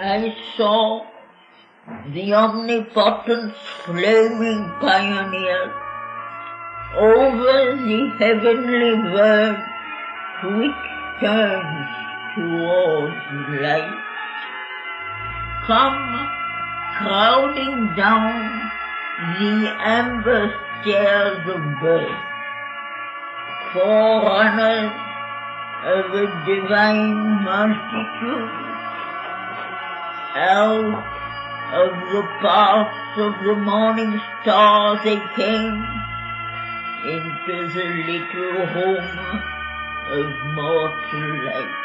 I saw the omnipotent flaming pioneer over the heavenly verge which turns towards light, come crowding down the amber stairs of birth, forerunners of a divine multitude. Out of the paths of the morning star they came into the little home of mortal life.